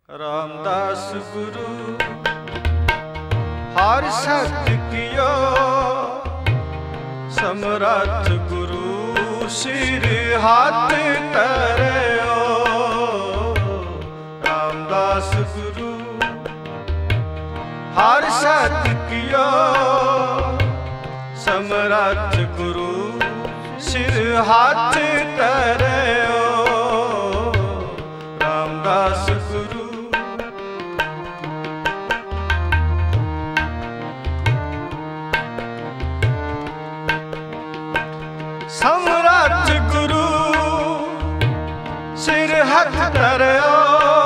रामदास गुरु हर सत्य कियो, समरथ गुरु सिर हाथ तरयो। रामदास गुरु हर सत्य कियो, समरथ गुरु सिर हाथ तरयो। रामदास गुरु समरथ गुरु सिर हाथ तरयो।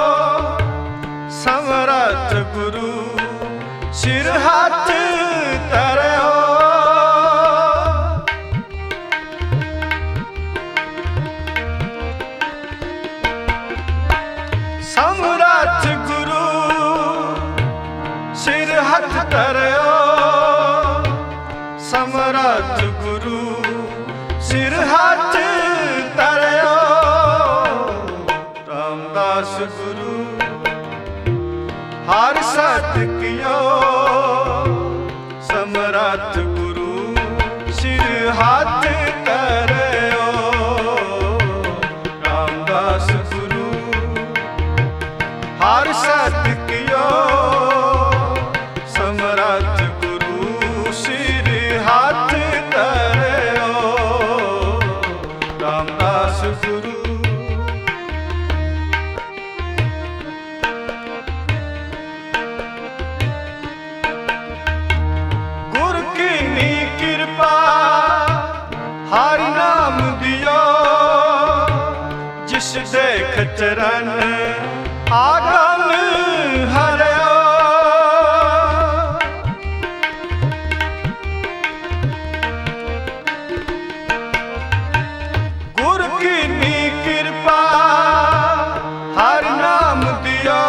समरथ गुरु सिर हाथ तरयो। समरथ गुरु सिर हाथ तरयो। समरथ गुरु सिर हाथ तरयो। रामदास गुरु हर सत्य कियो, समरथ गुरु सिर हाथ तरयो। रामदास गुरु हर सत्य कियो, समरथ गुरु सिर हाथ तरयो। रामदास गुरु गुरु की नी कृपा हरि नाम दियो। जिस देख चरण आगम हरयो। गुरु की नी कृपा हर नाम दियो।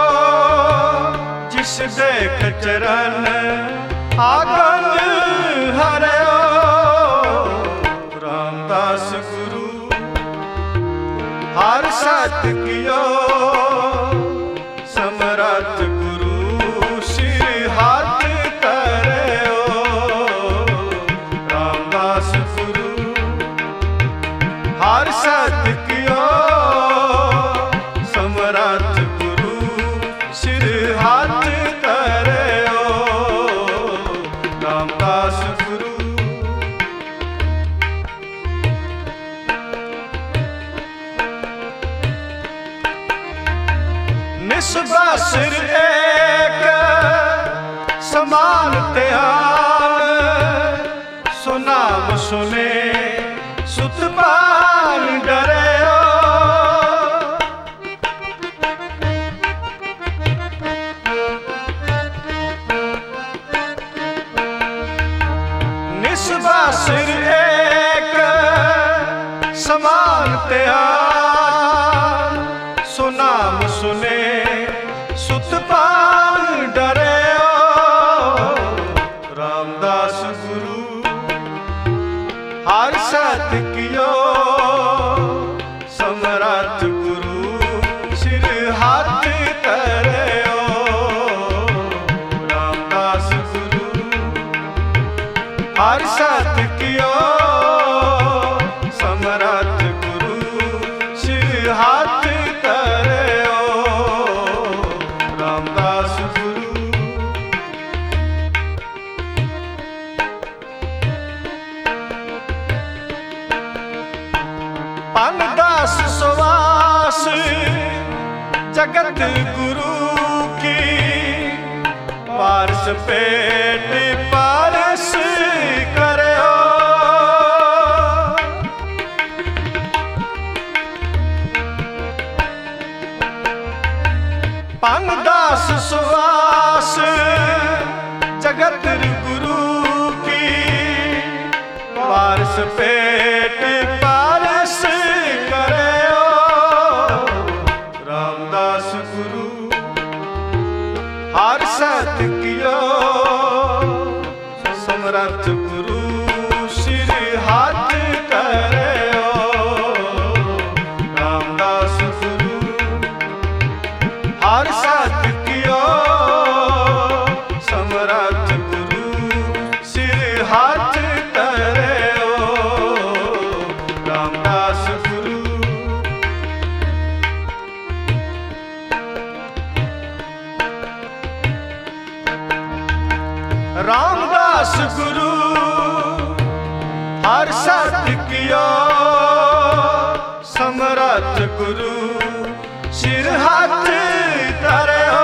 जिस देख चरण आगम हरयो। रामदास गुरु हर सत्य कियो, समरथ गुरु सिर हाथ तरयो। रामदास गुरु हर सत्य कियो, समरथ गुरु सिर हाथ तरयो। रामदास गुरु निस्बा सिर एक समान ध्यान। सुनाम सुने सुतपान डरयो। निस्बा सिर एक समान ध्यान। सुनाम सुने सुतपान डरयो। रामदास गुरु हर सत्य कियो, समरथ गुरु सिर हाथ तरयो। रामदास गुरु हर सत्य कियो, समरथ गुरु सिर हाथ तरयो। रामदास गुरु पानदास सुवास जगत गुरु की। पारस पेट पारस करयो। पानदास सुवास जगत गुरु की। पारस पेट पारस करयो। रामदास गुरु हर सत्य कियो, समरथ गुरु सिर हाथ तरयो। रामदास गुरु ਹਰ ਸਤ ਕਿਓ ਸਮਰੱਥ ਗੁਰੂ ਸਿਰ ਹੱਥ ਧਰਿਓ ਰਾਮਦਾਸ ਗੁਰੂ ਰਾਮਦਾਸ ਗੁਰੂ ਹਰ ਸਤ ਕਿਓ ਸਮਰੱਥ ਗੁਰੂ ਸਿਰ ਹੱਥ ਧਰਿਓ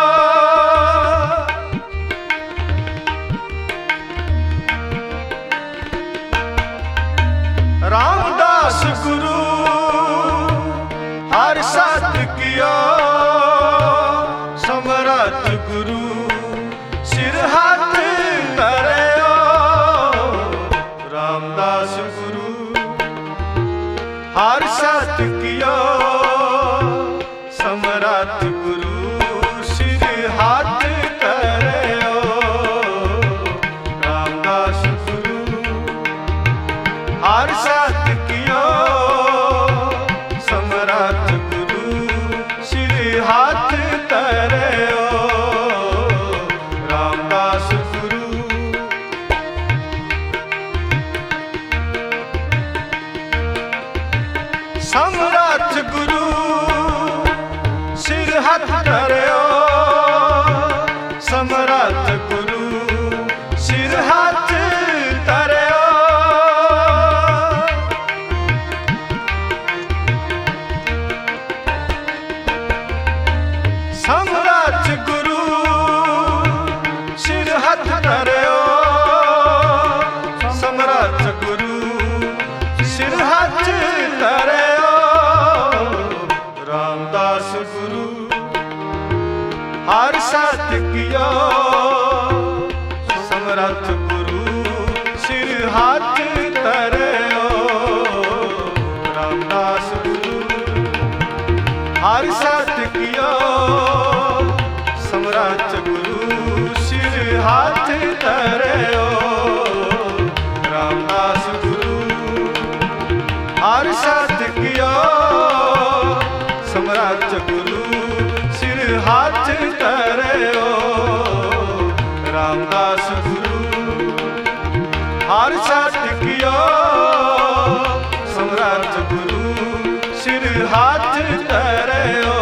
ਰਾਮਦਾਸ ਗੁਰੂ ਹਰ ਸਤ ਕਿਓ ਸਮਰੱਥ ਗੁਰੂ ਸਿਰ ਹੱਥ ਧਰਿਓ ਰਾਮਦਾਸ ਗੁਰੂ ਹਰ ਸਤ ਕਿਓ ਸਮਰੱਥ ਗੁਰੂ ਸਿਰ ਹੱਥ ਧਰਿਓ ਰਾਮਦਾਸ ਗੁਰੂ ਹਰ ਸਤ ਕਿਓ ਸਮਰੱਥ ਗੁਰੂ ਸਿਰ ਹੱਥ ਧਰਿਓ ਰਾਮਦਾਸ ਗੁਰੂ ਸਮਰੱਥ ਗੁਰੂ ਸਿਰ ਹੱਥ ਧਰਿਓ ਸਮਰੱਥ ਗੁਰੂ ਸਿਰ ਹੱਥ ਧਰਿਓ ਸਮਰੱਥ ਗੁਰੂ ਸਿਰ ਹੱਥ ਧਰਿਓ ਸਮਰੱਥ ਗੁਰੂ ਸਿਰ ਹੱਥ ਧਰਿਓ ਰਾਮਦਾਸ ਗੁਰੂ ਹਰ ਸਤ ਕਿਓ ਸਮਰੱਥ ਗੁਰੂ ਸਿਰ ਹੱਥ ਧਰਿਓ ਰਾਮਦਾਸ ਗੁਰੂ ਹਰ ਸਤ ਕਿਓ ਸਮਰੱਥ ਗੁਰੂ ਸਿਰ ਹੱਥ ਧਰਿਓ ਰਾਮਦਾਸ ਗੁਰੂ ਹਰ ਸਤ ਕਿਓ ਸਮਰੱਥ ਗੁਰੂ ਸਿਰ ਹੱਥ ਧਰਿਓ ਰਾਮਦਾਸ ਗੁਰੂ ਹਰ ਸਤ ਕਿਓ ਸਮਰੱਥ ਗੁਰੂ ਸਿਰ ਹੱਥ ਧਰਿਓ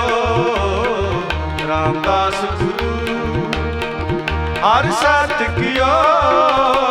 ਰਾਮਦਾਸ ਗੁਰੂ ਹਰ ਸਤ ਕਿਓ